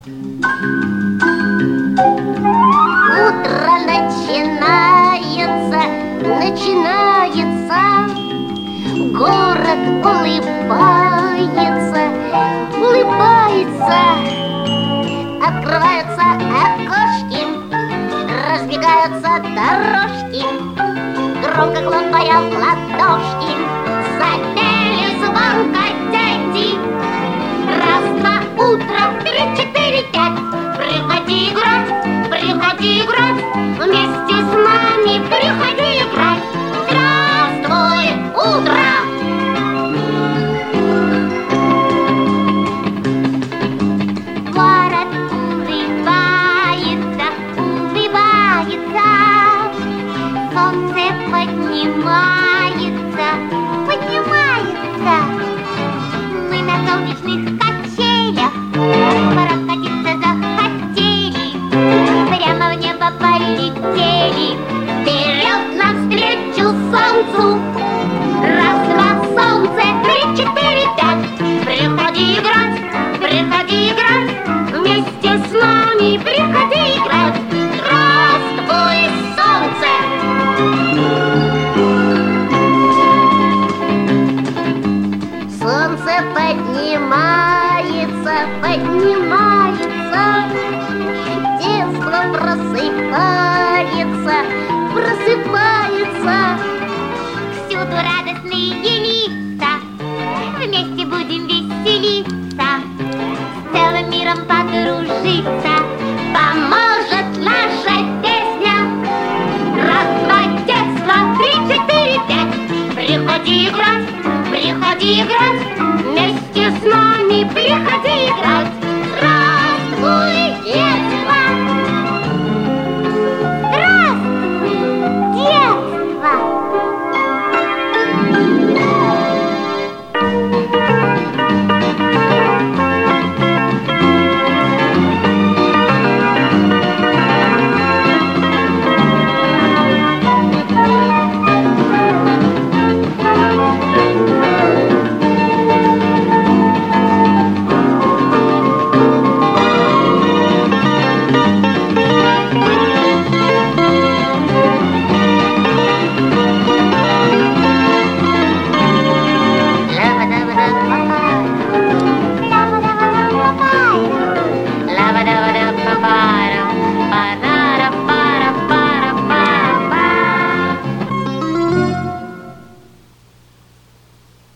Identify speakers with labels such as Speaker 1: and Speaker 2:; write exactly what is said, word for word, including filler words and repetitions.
Speaker 1: Утро начинается, начинается. Город улыбается, улыбается. Открываются окошки, разбегаются дорожки. Громко хлопая в ладошки, запели звонко дети. Раз, два, утро, три, четыре, пять. Приходи играть, приходи играть. Вместе с нами приходи играть. Здравствуй, утро! Город улыбается, улыбается. Солнце поднимается, поднимается. Мы на солнечных качелях прокатиться захотели, прямо в небо полетели. Вперед навстречу солнцу. Раз, два, солнце, три, четыре, пять. Приходи играть, приходи играть. Вместе с нами приходи играть. Здравствуй, солнце! Солнце поднимается, поднимается. Детство просыпается, просыпается. Всюду радостные